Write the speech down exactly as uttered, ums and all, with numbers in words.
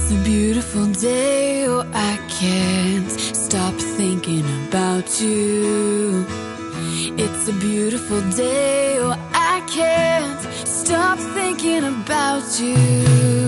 It's a beautiful day, oh I can't stop thinking about you. It's a beautiful day, oh I can't stop thinking about you.